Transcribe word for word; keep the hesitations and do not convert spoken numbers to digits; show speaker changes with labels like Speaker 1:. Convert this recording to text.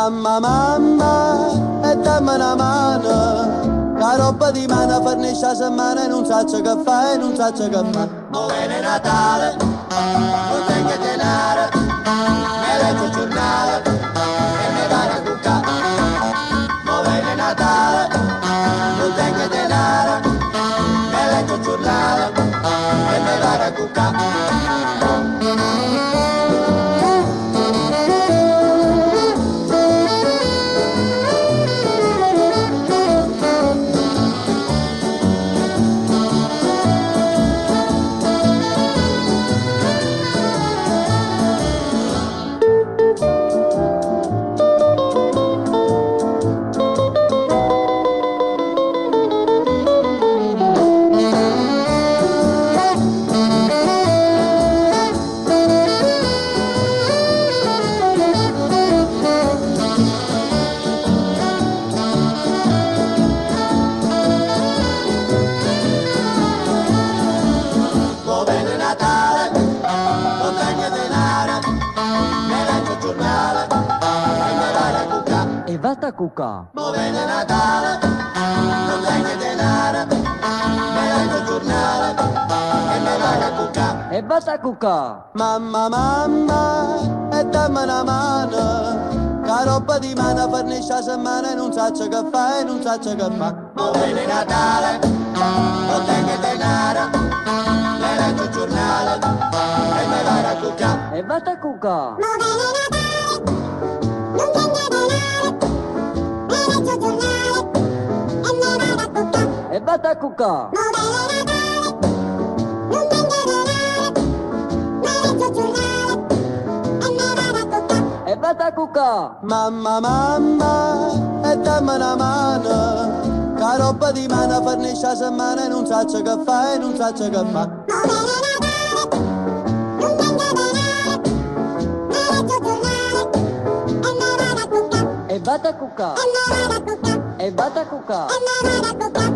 Speaker 1: Mamma, mamma, e dammi una mano, la roba di mano fornisce la settimana e non saccio che fa e non saccio che fa. Mo' viene Natale, non tengo denaro, mi leggo il giornale e mi vado a cuccare. Mo' viene Natale, non tengo denaro, mi leggo il giornale e mi vado a cuccare.
Speaker 2: E vata cucà.
Speaker 1: Mo' viene Natale, non tengo denaro, mi leggo il giornale e mi vado a cuccare.
Speaker 2: E vata cucà.
Speaker 1: Mamma, mamma, e dammi una mano, la roba di mano fornisce la settimana e non saccio che fa e non saccio che fa. Mo' viene Natale, non tengo denaro, mi leggo il giornale e mi vado a cuccare.
Speaker 2: E vata cucà. E vata cucà. E vata cucà.
Speaker 1: Mamma, mamma, e dammi una mano, la roba di mano fornisce la settimana e non saccio che fa e non saccio che fa.
Speaker 2: E vata cucà. E vata cucà.
Speaker 3: E vado a cuccare.